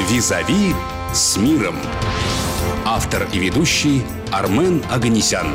«Визави» с миром. Автор и ведущий Армен Оганесян.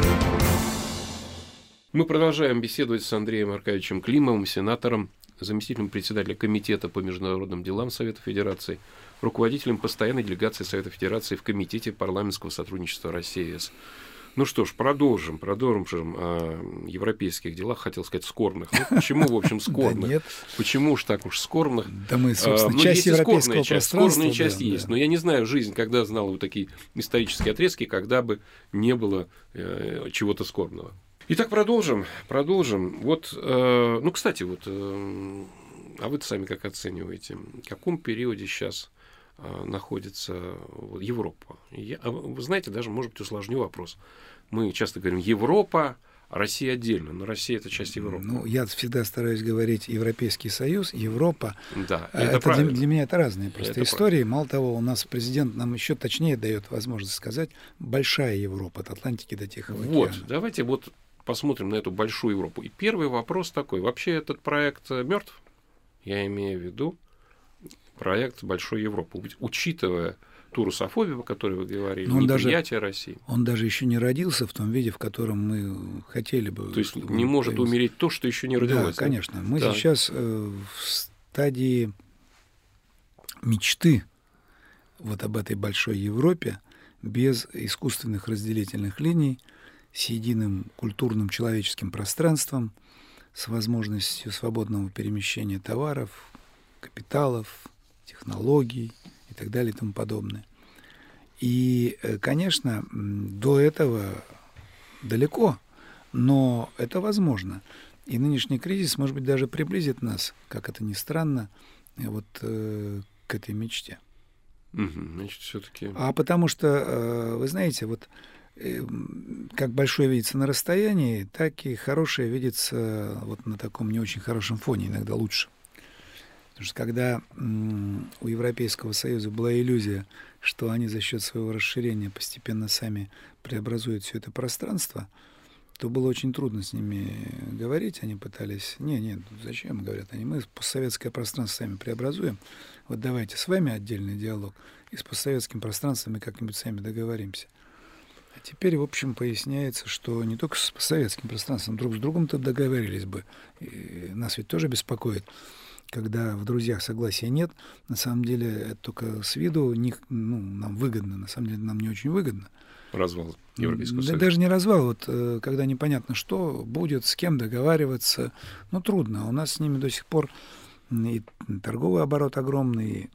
Мы продолжаем беседовать с Андреем Аркадьевичем Климовым, сенатором, заместителем председателя Комитета по международным делам Совета Федерации, руководителем постоянной делегации Совета Федерации в Комитете парламентского сотрудничества России-ЕС. Ну что ж, продолжим о европейских делах, хотел сказать, скорбных. Ну, почему, в общем, скорбных? Да нет. Почему уж так уж скорбных? Да мы, собственно, часть европейского пространства. Скорбная часть есть. Но я не знаю, жизнь, когда знала вот такие исторические отрезки, когда бы не было чего-то скорбного. Итак, продолжим. Вот, ну, кстати, вот, а вы сами как оцениваете, в каком периоде сейчас находится Европа? Вы знаете, даже, может быть, усложню вопрос. Мы часто говорим Европа, а Россия отдельно, но Россия – это часть Европы. Ну, я всегда стараюсь говорить Европейский Союз, Европа. Да, это для меня это разные просто это истории. Правильно. Мало того, у нас президент нам еще точнее дает возможность сказать большая Европа от Атлантики до Тихого океана. Вот, давайте вот посмотрим на эту большую Европу. И первый вопрос такой. Вообще этот проект мертв? Я имею в виду проект Большой Европы, учитывая ту русофобию, о которой вы говорили, неприятие России. Он даже еще не родился в том виде, в котором мы хотели бы. То есть не может появился. Умереть то, что еще не родилось. Да, конечно. Мы сейчас в стадии мечты вот об этой большой Европе без искусственных разделительных линий, с единым культурным человеческим пространством, с возможностью свободного перемещения товаров, капиталов, технологий и так далее и тому подобное. И, конечно, до этого далеко, но это возможно. И нынешний кризис, может быть, даже приблизит нас, как это ни странно, вот к этой мечте. Значит, все-таки. А потому что, вы знаете, вот как большое видится на расстоянии, так и хорошее видится вот на таком не очень хорошем фоне, иногда лучше. Потому что когда у Европейского Союза была иллюзия, что они за счет своего расширения постепенно сами преобразуют все это пространство, то было очень трудно с ними говорить. Они пытались... Нет, зачем, говорят они, мы постсоветское пространство сами преобразуем. Вот давайте с вами отдельный диалог, и с постсоветским пространством мы как-нибудь сами договоримся. А теперь, в общем, поясняется, что не только с постсоветским пространством, друг с другом-то договорились бы. И нас ведь тоже беспокоит, когда в друзьях согласия нет. На самом деле, это только с виду нам выгодно, на самом деле нам не очень выгодно. Развал Европейского Союза. Даже не развал, вот когда непонятно, что будет, с кем договариваться, трудно. У нас с ними до сих пор и торговый оборот огромный, и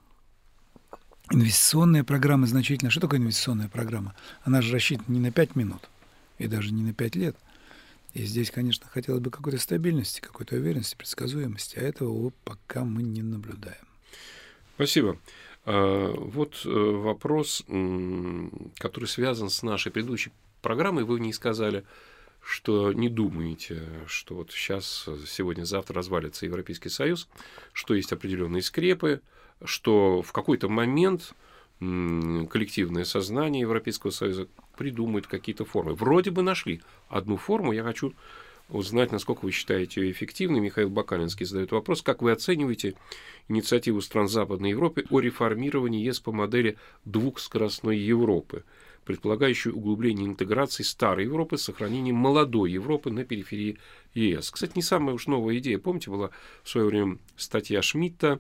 инвестиционная программа значительная. Что такое инвестиционная программа? Она же рассчитана не на 5 минут, и даже не на 5 лет. И здесь, конечно, хотелось бы какой-то стабильности, какой-то уверенности, предсказуемости, а этого пока мы не наблюдаем. Спасибо. Вот вопрос, который связан с нашей предыдущей программой. Вы в ней сказали, что не думаете, что вот сейчас, сегодня-завтра развалится Европейский Союз, что есть определенные скрепы, что в какой-то момент коллективное сознание Европейского Союза придумает какие-то формы. Вроде бы нашли одну форму. Я хочу узнать, насколько вы считаете ее эффективной. Михаил Бакалинский задает вопрос. Как вы оцениваете инициативу стран Западной Европы о реформировании ЕС по модели двухскоростной Европы, предполагающую углубление интеграции старой Европы с сохранением молодой Европы на периферии ЕС? Кстати, не самая уж новая идея. Помните, была в свое время статья Шмидта,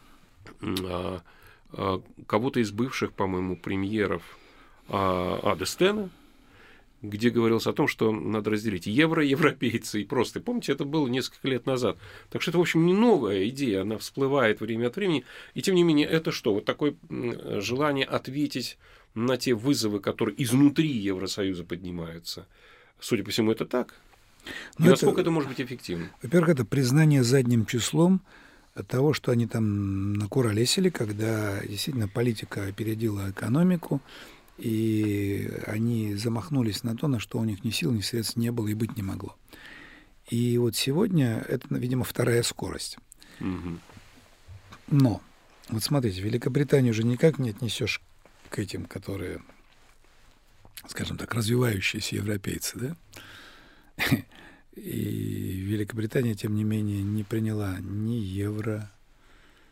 кого-то из бывших, по-моему, премьеров Адестена, где говорилось о том, что надо разделить европейцы и просто. Помните, это было несколько лет назад. Так что это, в общем, не новая идея, она всплывает время от времени. И, тем не менее, это что? Вот такое желание ответить на те вызовы, которые изнутри Евросоюза поднимаются. Судя по всему, это так? И насколько это может быть эффективно? Во-первых, это признание задним числом того, что они там накуролесили, когда действительно политика опередила экономику, и они замахнулись на то, на что у них ни сил, ни средств не было и быть не могло. И вот сегодня это, видимо, вторая скорость. Угу. Но, вот смотрите, Великобританию же никак не отнесешь к этим, которые, скажем так, развивающиеся европейцы, да? И Великобритания, тем не менее, не приняла ни евро,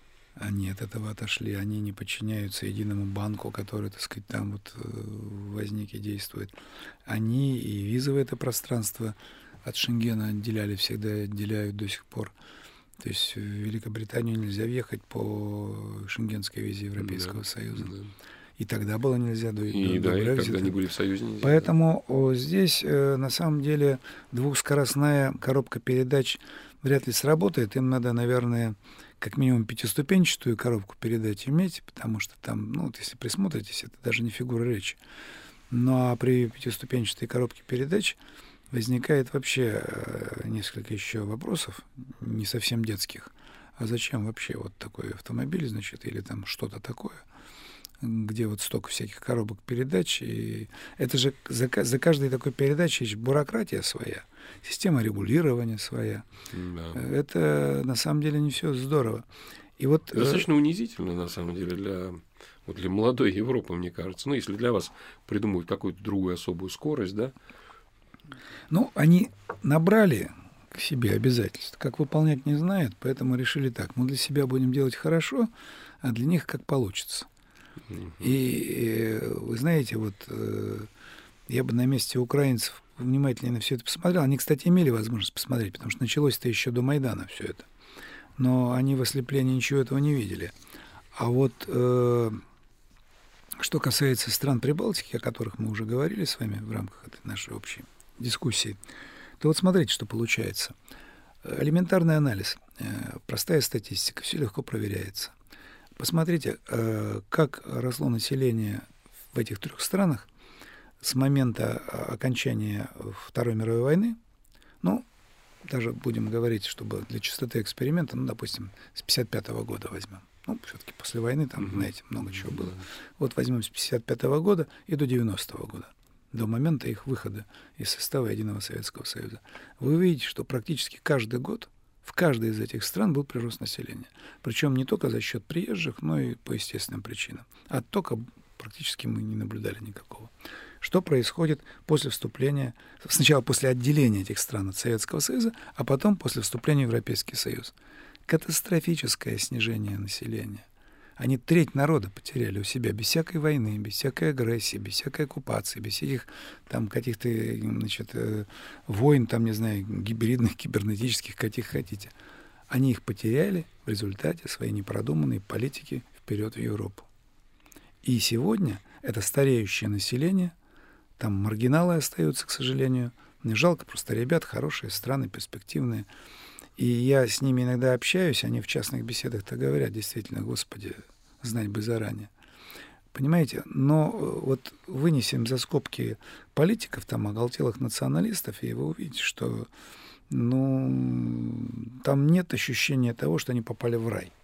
Они от этого отошли, они не подчиняются единому банку, который, так сказать, там вот возник и действует. Они и визовое это пространство от Шенгена отделяли, всегда отделяют до сих пор. То есть в Великобританию нельзя въехать по шенгенской визе Европейского Союза. Да. И тогда было нельзя до Брексита. И когда они были в Союзе, нельзя. Поэтому здесь на самом деле двухскоростная коробка передач вряд ли сработает. Им надо, наверное, как минимум пятиступенчатую коробку передач иметь, потому что там, ну, вот если присмотритесь, это даже не фигура речи. Ну, а при пятиступенчатой коробке передач возникает вообще несколько еще вопросов, не совсем детских. А зачем вообще вот такой автомобиль, значит, или там что-то такое, где вот столько всяких коробок передач, и это же за каждой такой передачей есть бюрократия своя, система регулирования своя. Да. Это на самом деле не все здорово. И вот, достаточно унизительно, на самом деле, для молодой Европы, мне кажется. Ну, если для вас придумывают какую-то другую особую скорость, да? Ну, они набрали к себе обязательств, как выполнять не знают, поэтому решили так: мы для себя будем делать хорошо, а для них как получится. И вы знаете, вот я бы на месте украинцев внимательнее на все это посмотрел. Они, кстати, имели возможность посмотреть, потому что началось-то еще до Майдана все это. Но они в ослеплении ничего этого не видели. А вот что касается стран Прибалтики, о которых мы уже говорили с вами в рамках этой нашей общей дискуссии, то вот смотрите, что получается. Элементарный анализ, простая статистика, все легко проверяется. Посмотрите, как росло население в этих трех странах с момента окончания Второй мировой войны. Ну, даже будем говорить, чтобы для чистоты эксперимента, ну, допустим, с 1955 года возьмем. Ну, все-таки после войны там, знаете, много чего было. Вот возьмем с 1955 года и до 1990 года, до момента их выхода из состава Единого Советского Союза. Вы увидите, что практически каждый год в каждой из этих стран был прирост населения. Причем не только за счет приезжих, но и по естественным причинам. Оттока практически мы не наблюдали никакого. Что происходит после вступления, сначала после отделения этих стран от Советского Союза, а потом после вступления в Европейский Союз? Катастрофическое снижение населения. Они треть народа потеряли у себя без всякой войны, без всякой агрессии, без всякой оккупации, без всяких там каких-то, значит, войн, там, не знаю, гибридных, кибернетических, каких хотите. Они их потеряли в результате своей непродуманной политики вперед в Европу. И сегодня это стареющее население, там маргиналы остаются, к сожалению. Мне жалко просто ребят, хорошие страны, перспективные. И я с ними иногда общаюсь, они в частных беседах-то говорят, действительно, Господи, знать бы заранее. Понимаете? Но вот вынесем за скобки политиков, там, оголтелых националистов, и вы увидите, что, ну, там нет ощущения того, что они попали в рай.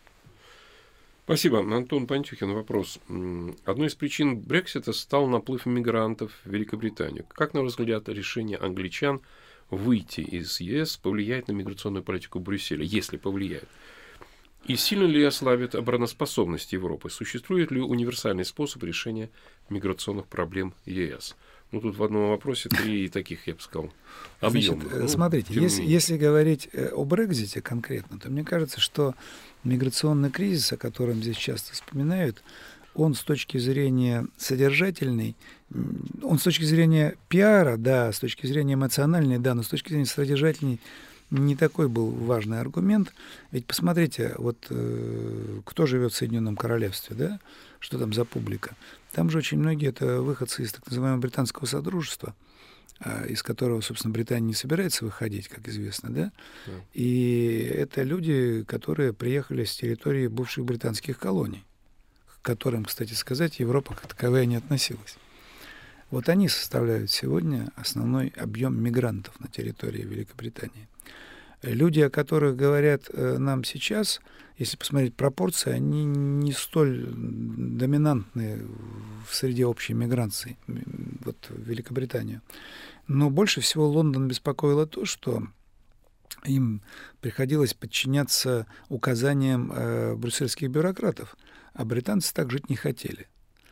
Спасибо. Антон Пантюхин, вопрос. Одной из причин Брексита стал наплыв иммигрантов в Великобританию. Как, на ваш взгляд, решение англичан выйти из ЕС повлияет на миграционную политику Брюсселя, если повлияет? И сильно ли ослабит обороноспособность Европы? Существует ли универсальный способ решения миграционных проблем ЕС? Ну, тут в одном вопросе три таких, я бы сказал, объема. Значит, смотрите, если говорить о Брексите конкретно, то мне кажется, что миграционный кризис, о котором здесь часто вспоминают, он с точки зрения содержательной, он с точки зрения пиара, да, с точки зрения эмоциональной, да, но с точки зрения содержательной не такой был важный аргумент. Ведь посмотрите, вот кто живет в Соединенном Королевстве, да, что там за публика. Там же очень многие это выходцы из так называемого британского содружества, из которого, собственно, Британия не собирается выходить, как известно, да. И это люди, которые приехали с территории бывших британских колоний, к которым, кстати сказать, Европа как таковая не относилась. Вот они составляют сегодня основной объем мигрантов на территории Великобритании. Люди, о которых говорят нам сейчас, если посмотреть пропорции, они не столь доминантны в среде общей миграции вот, в Великобританию. Но больше всего Лондон беспокоило то, что им приходилось подчиняться указаниям брюссельских бюрократов, а британцы так жить не хотели.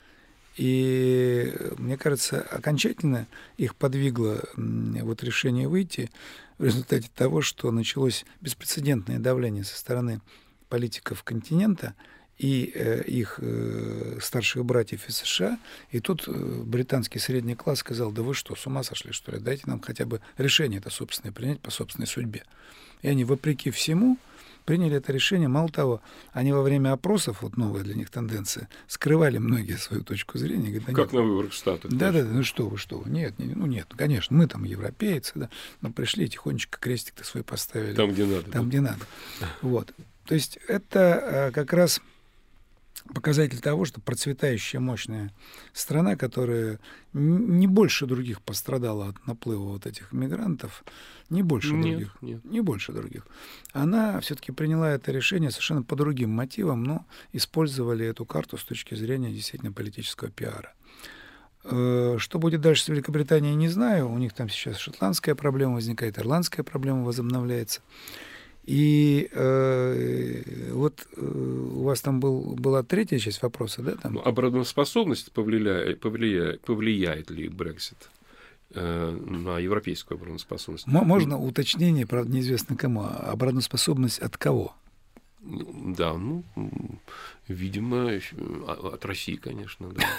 И, мне кажется, окончательно их подвигло вот решение выйти в результате того, что началось беспрецедентное давление со стороны политиков континента и их старших братьев из США. И тут британский средний класс сказал: да вы что, с ума сошли, что ли? Дайте нам хотя бы решение это собственное принять по собственной судьбе. И они, вопреки всему, приняли это решение. Мало того, они во время опросов, вот новая для них тенденция, скрывали многие свою точку зрения. Говорят, как на выборах штатов. Да, ну что вы. Нет, конечно, мы там европейцы, да, но пришли тихонечко крестик-то свой поставили. Там, где надо. Там, где надо. Вот. То есть это как раз показатель того, что процветающая, мощная страна, которая не больше других пострадала от наплыва вот этих мигрантов, не больше других, она все-таки приняла это решение совершенно по другим мотивам, но использовали эту карту с точки зрения действительно политического пиара. Что будет дальше с Великобританией, не знаю. У них там сейчас шотландская проблема возникает, ирландская проблема возобновляется. И вот у вас там была третья часть вопроса, да? Там? Обороноспособность повлияет ли Брексит на европейскую обороноспособность? Можно уточнение, правда, неизвестно кому. Обороноспособность от кого? Да, видимо, от России, конечно. Да.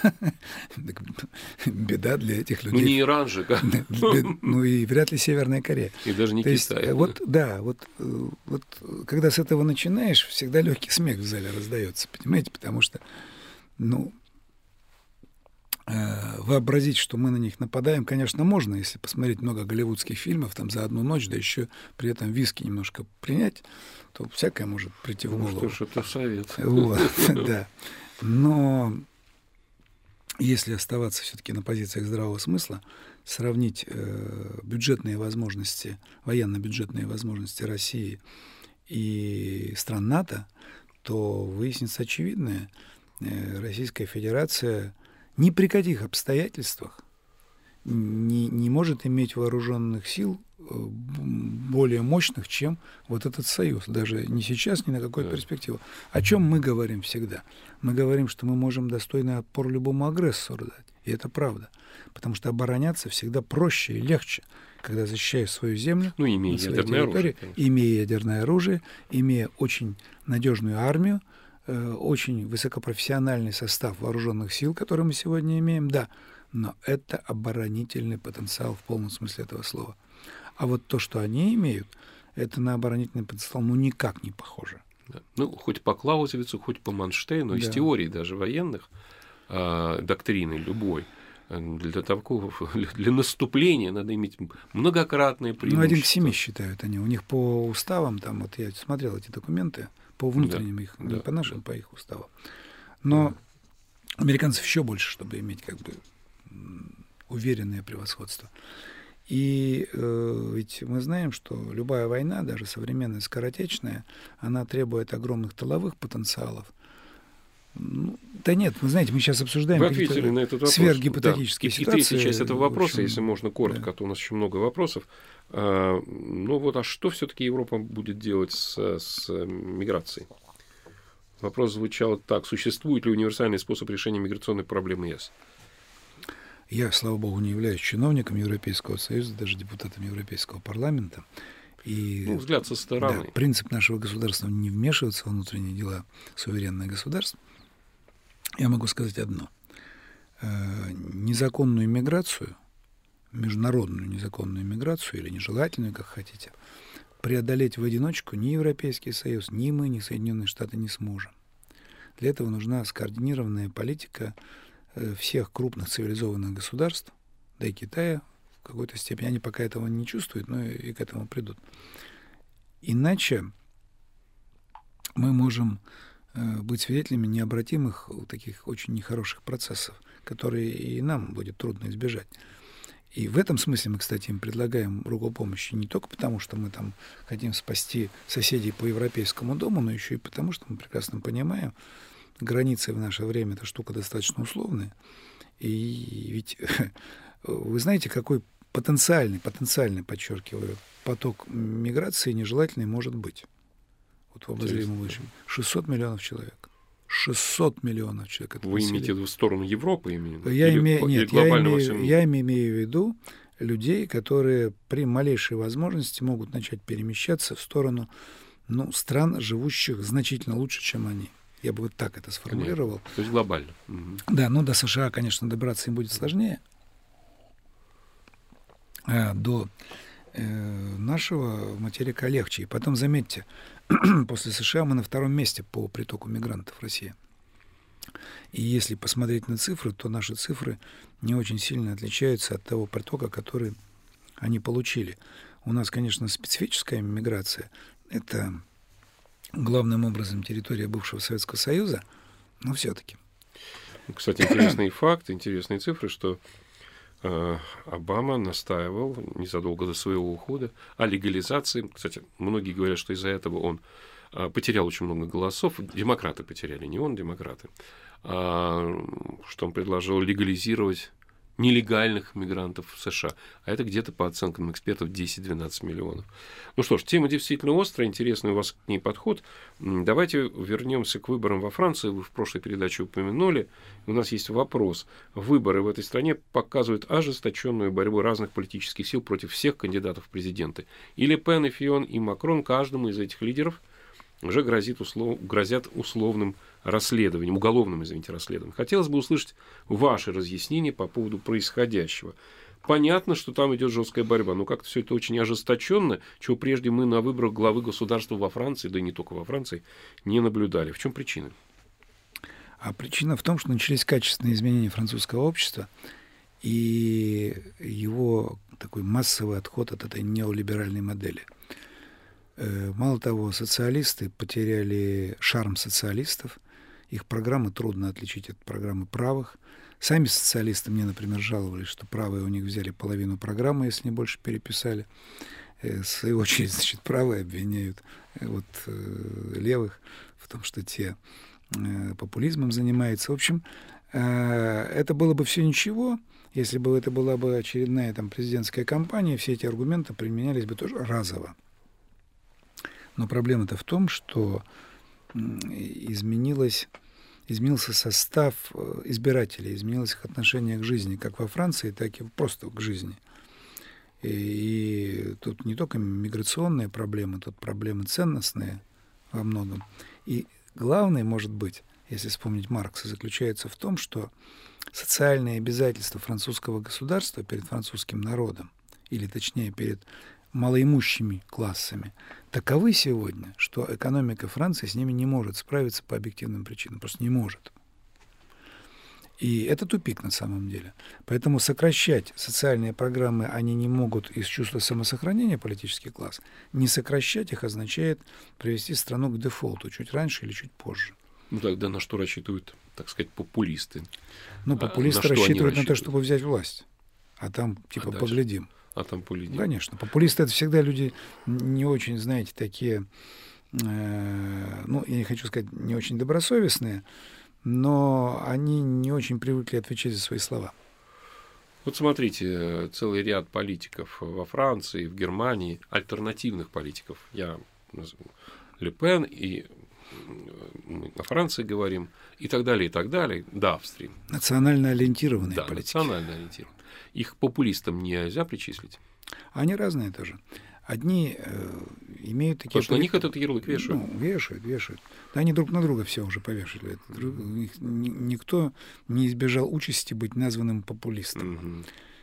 Беда для этих людей. Не Иран же. Ну и вряд ли Северная Корея. И даже не Китай. Вот когда с этого начинаешь, всегда легкий смех в зале раздается, понимаете, потому что, вообразить, что мы на них нападаем, конечно, можно, если посмотреть много голливудских фильмов там за одну ночь, да еще при этом виски немножко принять, то всякое может прийти в голову. Что ж, это совет. Вот, да. Но если оставаться все-таки на позициях здравого смысла, сравнить бюджетные возможности, военно-бюджетные возможности России и стран НАТО, то выяснится очевидное. Российская Федерация ни при каких обстоятельствах не может иметь вооруженных сил более мощных, чем вот этот союз. Даже не сейчас, ни на какую перспективу. О чем мы говорим всегда? Мы говорим, что мы можем достойный отпор любому агрессору дать. И это правда. Потому что обороняться всегда проще и легче, когда защищаешь свою землю, имея ядерное оружие, имея ядерное оружие, имея очень надежную армию, очень высокопрофессиональный состав вооруженных сил, который мы сегодня имеем, да, но это оборонительный потенциал в полном смысле этого слова. А вот то, что они имеют, это на оборонительный потенциал никак не похоже. Да. Хоть по Клаузевицу, хоть по Манштейну, из теории даже военных, доктрины любой, для наступления надо иметь многократные преимущества. 1 к 7 считают они. У них по уставам, там, вот я смотрел эти документы, по внутренним их, не по нашим, по их уставам. Но американцев еще больше, чтобы иметь уверенное превосходство. И ведь мы знаем, что любая война, даже современная, скоротечная, она требует огромных тыловых потенциалов. Да нет, вы знаете, мы сейчас обсуждаем какие-то сверхгипотетические ситуации. И третья часть этого вопроса, если можно коротко, а то у нас еще много вопросов. А что все-таки Европа будет делать с миграцией? Вопрос звучал так: существует ли универсальный способ решения миграционной проблемы ЕС? Я, слава богу, не являюсь чиновником Европейского Союза, даже депутатом Европейского парламента. И, взгляд со стороны. Да, принцип нашего государства — не вмешиваться в внутренние дела суверенных государств. Я могу сказать одно. Незаконную миграцию, международную незаконную миграцию, или нежелательную, как хотите, преодолеть в одиночку ни Европейский Союз, ни мы, ни Соединенные Штаты не сможем. Для этого нужна скоординированная политика всех крупных цивилизованных государств, да и Китая в какой-то степени. Они пока этого не чувствуют, но и к этому придут. Иначе мы можем быть свидетелями необратимых таких очень нехороших процессов, которые и нам будет трудно избежать. И в этом смысле мы, кстати, им предлагаем руку помощи не только потому, что мы там хотим спасти соседей по Европейскому дому, но еще и потому, что мы прекрасно понимаем, границы в наше время — это штука достаточно условная. И ведь вы знаете, какой потенциальный, подчеркиваю, поток миграции нежелательный может быть. Вот в обозримом будущем. 600 миллионов человек. 600 миллионов человек. Вы имеете в сторону Европы именно? Я имею в виду людей, которые при малейшей возможности могут начать перемещаться в сторону стран, живущих значительно лучше, чем они. Я бы вот так это сформулировал. Понятно. То есть глобально. Да, до США, конечно, добраться им будет сложнее. А до нашего материка легче. И потом, заметьте, после США мы на 2-м месте по притоку мигрантов в России. И если посмотреть на цифры, то наши цифры не очень сильно отличаются от того притока, который они получили. У нас, конечно, специфическая миграция. Это главным образом территория бывшего Советского Союза, но все-таки. Кстати, интересный факт, интересные цифры, что Обама настаивал незадолго до своего ухода о легализации. Кстати, многие говорят, что из-за этого он потерял очень много голосов. Демократы потеряли, не он, демократы. Что он предложил легализировать нелегальных мигрантов в США. А это где-то, по оценкам экспертов, 10-12 миллионов. Ну что ж, тема действительно острая, интересный у вас к ней подход. Давайте вернемся к выборам во Франции. Вы в прошлой передаче упомянули. У нас есть вопрос. Выборы в этой стране показывают ожесточенную борьбу разных политических сил против всех кандидатов в президенты. И Ле Пен, и Фион, и Макрон, каждому из этих лидеров уже грозят условным расследованием, уголовным, расследованием. Хотелось бы услышать ваши разъяснения по поводу происходящего. Понятно, что там идет жесткая борьба, но как-то все это очень ожесточенно, чего прежде мы на выборах главы государства во Франции, да и не только во Франции, не наблюдали. В чем причина? А причина в том, что начались качественные изменения французского общества и его такой массовый отход от этой неолиберальной модели. Мало того, социалисты потеряли шарм социалистов. Их программы трудно отличить от программы правых. Сами социалисты мне, например, жаловались, что правые у них взяли половину программы, если не больше переписали. В свою очередь, правые обвиняют левых в том, что те популизмом занимаются. В общем, это было бы все ничего, если бы это была бы очередная президентская кампания, все эти аргументы применялись бы тоже разово. Но проблема-то в том, что изменился состав избирателей, изменилось их отношение к жизни, как во Франции, так и просто к жизни. И тут не только миграционные проблемы, тут проблемы ценностные во многом. И главное, может быть, если вспомнить Маркса, заключается в том, что социальные обязательства французского государства перед французским народом, или точнее перед малоимущими классами, таковы сегодня, что экономика Франции с ними не может справиться по объективным причинам, просто не может. И это тупик на самом деле. Поэтому сокращать социальные программы они не могут из чувства самосохранения, политический класс. Не сокращать их означает привести страну к дефолту чуть раньше или чуть позже. Ну тогда на что рассчитывают, так сказать, популисты? Популисты рассчитывают на то, чтобы взять власть. А там поглядим. А там поглядим. Конечно. Популисты — это всегда люди не очень, знаете, такие, я не хочу сказать, не очень добросовестные, но они не очень привыкли отвечать за свои слова. Вот смотрите, целый ряд политиков во Франции, в Германии, альтернативных политиков. Я назову Ле Пен, и мы о Франции говорим, и так далее, до Австрии. Национально ориентированные политики. Национально ориентированные. Их популистам нельзя причислить? Они разные тоже. Одни имеют такие... Потому что на них этот ярлык вешают. Вешают. Да, они друг на друга все уже повешали. Никто не избежал участи быть названным популистом.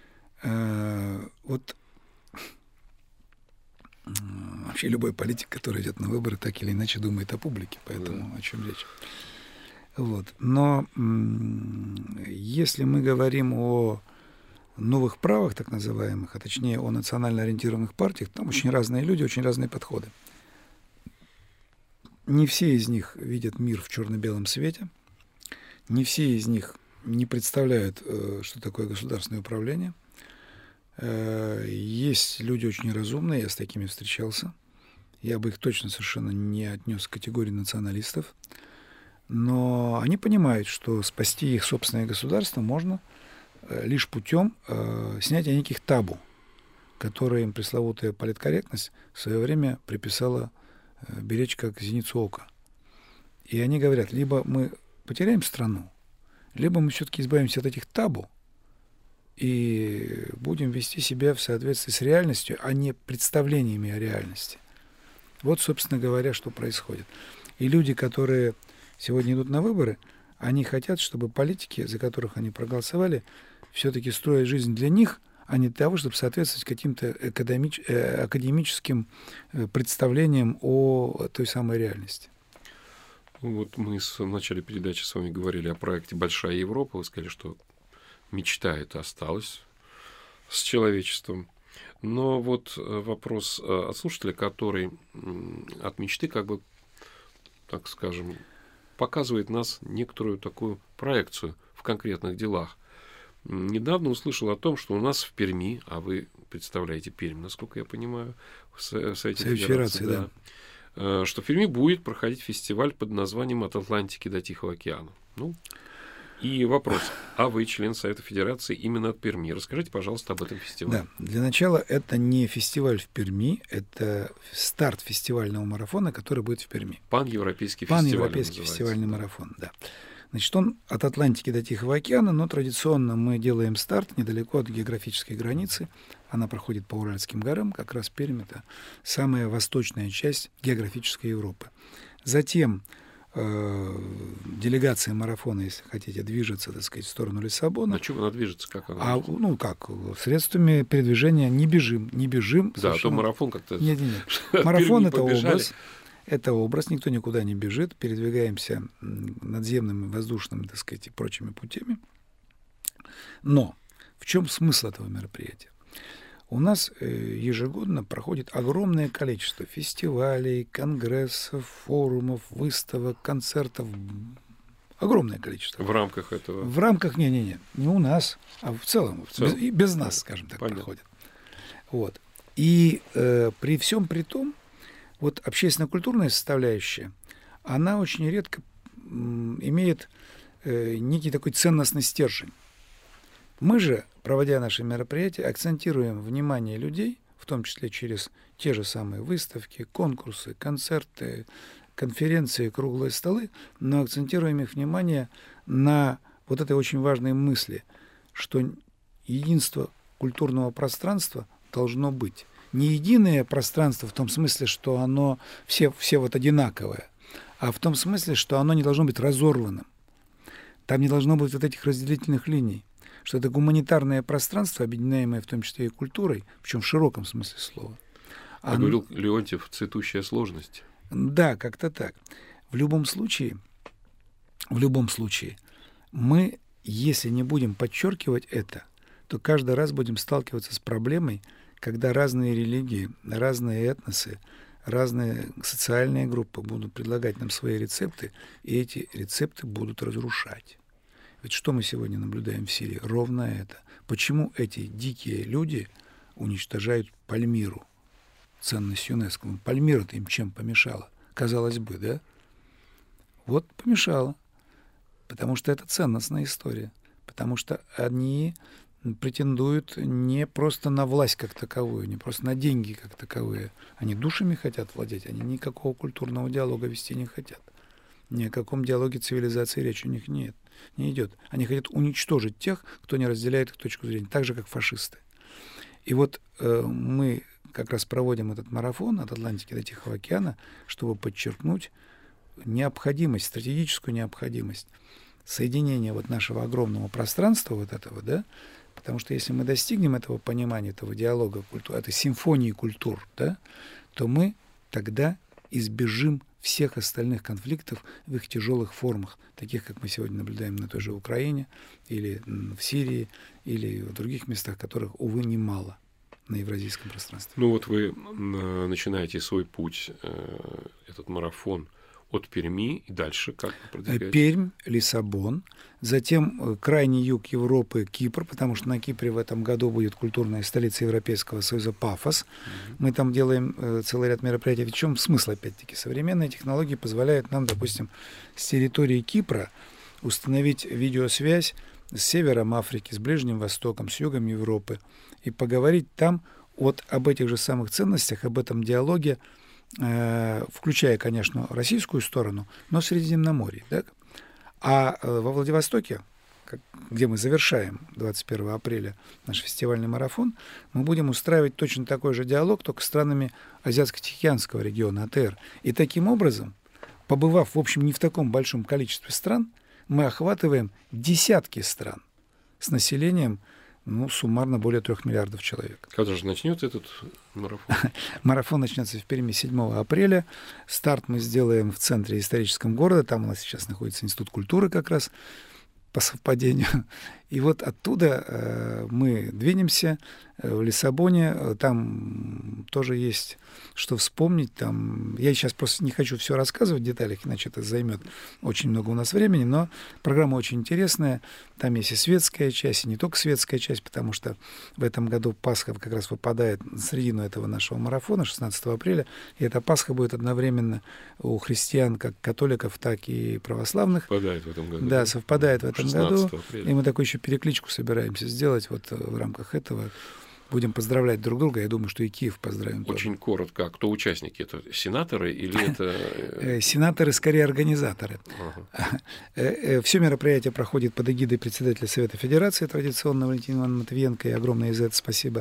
Вообще любой политик, который идет на выборы, так или иначе думает о публике. Поэтому о чем речь. Но если мы говорим о новых правых, так называемых, а точнее о национально ориентированных партиях, там очень разные люди, очень разные подходы. Не все из них видят мир в черно-белом свете, не все из них не представляют, что такое государственное управление. Есть люди очень разумные, я с такими встречался. Я бы их точно совершенно не отнес к категории националистов. Но они понимают, что спасти их собственное государство можно лишь путем снятия неких табу, которые им пресловутая политкорректность в свое время приписала беречь как зеницу ока. И они говорят, либо мы потеряем страну, либо мы все-таки избавимся от этих табу и будем вести себя в соответствии с реальностью, а не представлениями о реальности. Вот, собственно говоря, что происходит. И люди, которые сегодня идут на выборы, они хотят, чтобы политики, за которых они проголосовали, все-таки строят жизнь для них, а не для того, чтобы соответствовать каким-то академическим представлениям о той самой реальности. Вот мы в начале передачи с вами говорили о проекте «Большая Европа». Вы сказали, что мечта эта осталась с человечеством. Но вот вопрос от слушателя, который от мечты, как бы, так скажем, показывает нас некоторую такую проекцию в конкретных делах. Недавно услышал о том, что у нас в Перми, а вы представляете Пермь, насколько я понимаю, в Совете Федерации, да, что в Перми будет проходить фестиваль под названием «От Атлантики до Тихого океана». Ну, и вопрос, а вы член Совета Федерации именно от Перми? Расскажите, пожалуйста, об этом фестивале. Да, для начала это не фестиваль в Перми, это старт фестивального марафона, который будет в Перми. Паневропейский фестивальный марафон, да. Значит, он от Атлантики до Тихого океана, но традиционно мы делаем старт недалеко от географической границы. Она проходит по Уральским горам, как раз Пермь — это самая восточная часть географической Европы. Затем делегация марафона, если хотите, движется, так сказать, в сторону Лиссабона. На чем она движется? Как она? Средствами передвижения не бежим. Да, а то марафон как-то... Нет. Марафон — это образ. Это образ, никто никуда не бежит, передвигаемся надземными, воздушными, так сказать, и прочими путями. Но в чем смысл этого мероприятия? У нас ежегодно проходит огромное количество фестивалей, конгрессов, форумов, выставок, концертов. Огромное количество. В рамках этого? В рамках, не у нас, а в целом. Без нас, скажем так, проходит. Вот. И при всем при том, вот общественно-культурная составляющая, она очень редко имеет некий такой ценностный стержень. Мы же, проводя наши мероприятия, акцентируем внимание людей, в том числе через те же самые выставки, конкурсы, концерты, конференции, круглые столы, но акцентируем их внимание на вот этой очень важной мысли, что единство культурного пространства должно быть. Не единое пространство в том смысле, что оно все вот одинаковое, а в том смысле, что оно не должно быть разорванным. Там не должно быть вот этих разделительных линий, что это гуманитарное пространство, объединяемое в том числе и культурой, причем в широком смысле слова. Как говорил Леонтьев, цветущая сложность. Да, как-то так. В любом случае, мы, если не будем подчеркивать это, то каждый раз будем сталкиваться с проблемой, когда разные религии, разные этносы, разные социальные группы будут предлагать нам свои рецепты, и эти рецепты будут разрушать. Ведь что мы сегодня наблюдаем в Сирии? Ровно это. Почему эти дикие люди уничтожают Пальмиру, ценность ЮНЕСКО? Пальмира-то им чем помешала? Казалось бы, да? Вот помешала. Потому что это ценностная история. Потому что они претендуют не просто на власть как таковую, не просто на деньги как таковые. Они душами хотят владеть, они никакого культурного диалога вести не хотят. Ни о каком диалоге цивилизации речи у них не идет. Они хотят уничтожить тех, кто не разделяет их точку зрения, так же, как фашисты. И вот мы как раз проводим этот марафон от Атлантики до Тихого океана, чтобы подчеркнуть необходимость, стратегическую необходимость соединения вот нашего огромного пространства вот этого, да, потому что если мы достигнем этого понимания, этого диалога, этой симфонии культур, да, то мы тогда избежим всех остальных конфликтов в их тяжелых формах, таких, как мы сегодня наблюдаем на той же Украине, или в Сирии, или в других местах, которых, увы, немало на евразийском пространстве. Ну вот вы начинаете свой путь, этот марафон, от Перми и дальше как продвигаетесь? Пермь, Лиссабон, затем крайний юг Европы, Кипр, потому что на Кипре в этом году будет культурная столица Европейского Союза Пафос. Мы там делаем целый ряд мероприятий. В чем смысл, опять-таки? Современные технологии позволяют нам, допустим, с территории Кипра установить видеосвязь с севером Африки, с Ближним Востоком, с югом Европы и поговорить там вот об этих же самых ценностях, об этом диалоге, включая, конечно, российскую сторону, но Средиземноморье. Да? А во Владивостоке где мы завершаем 21 апреля наш фестивальный марафон, мы будем устраивать точно такой же диалог, только с странами Азиатско-Тихоокеанского региона, АТР. И таким образом, побывав, в общем, не в таком большом количестве стран, мы охватываем десятки стран с населением, суммарно более 3 миллиардов человек. Когда же начнется этот марафон? Марафон начнется в Перми 7 апреля. Старт мы сделаем в центре историческом города. Там у нас сейчас находится Институт культуры как раз, по совпадению. И вот оттуда мы двинемся в Лиссабоне. Там тоже есть что вспомнить. Там... Я сейчас просто не хочу все рассказывать в деталях, иначе это займет очень много у нас времени, но программа очень интересная. Там есть и светская часть, и не только светская часть, потому что в этом году Пасха как раз выпадает на середину этого нашего марафона, 16 апреля, и эта Пасха будет одновременно у христиан, как католиков, так и православных. Совпадает в этом году. Да, совпадает в этом году. Апреля. И мы такой еще перекличку собираемся сделать вот в рамках этого. Будем поздравлять друг друга. Я думаю, что и Киев поздравим тоже. Очень коротко. Кто участники? Это сенаторы или это... Сенаторы, скорее, организаторы. Все мероприятие проходит под эгидой председателя Совета Федерации традиционно Валентина Ивановна Матвиенко, и огромное за это спасибо.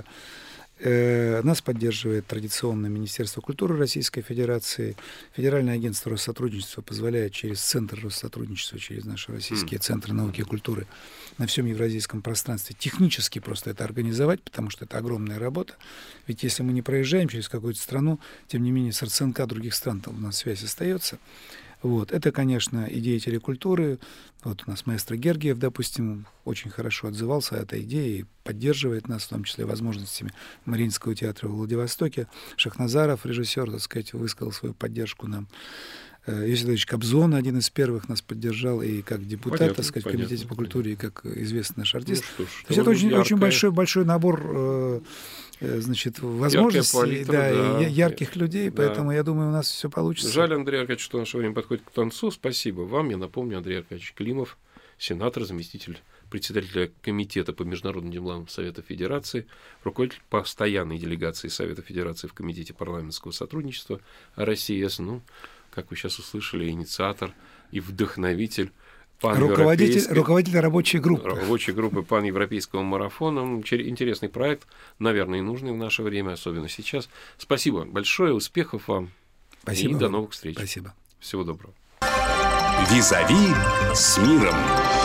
Нас поддерживает традиционно Министерство культуры Российской Федерации. Федеральное агентство Россотрудничества позволяет через Центр Россотрудничества, через наши российские центры науки и культуры на всем евразийском пространстве технически просто это организовать, потому что это огромная работа. Ведь если мы не проезжаем через какую-то страну, тем не менее с РЦНК других стран там у нас связь остается. Вот. Это, конечно, и деятели культуры. Вот у нас маэстро Гергиев, допустим, очень хорошо отзывался о этой идее и поддерживает нас, в том числе возможностями Мариинского театра в Владивостоке. Шахназаров, режиссер, так сказать, высказал свою поддержку нам. Иосиф Давидович Кобзон, один из первых, нас поддержал и как депутат, так сказать, в Комитете по культуре, и как известный наш артист. То есть это очень большой набор значит, возможностей, да, и ярких людей, поэтому я думаю, у нас все получится. Жаль, Андрей Аркадьевич, что наше время подходит к концу. Спасибо вам. Я напомню, Андрей Аркадьевич Климов, сенатор, заместитель председателя Комитета по международным делам Совета Федерации, руководитель постоянной делегации Совета Федерации в Комитете парламентского сотрудничества России. Как вы сейчас услышали, инициатор и вдохновитель руководитель рабочей группы. Рабочей группы паневропейского марафона. Интересный проект, наверное, и нужный в наше время, особенно сейчас. Спасибо большое, успехов вам. Спасибо. И до новых встреч. Спасибо. Всего доброго. Визави с миром.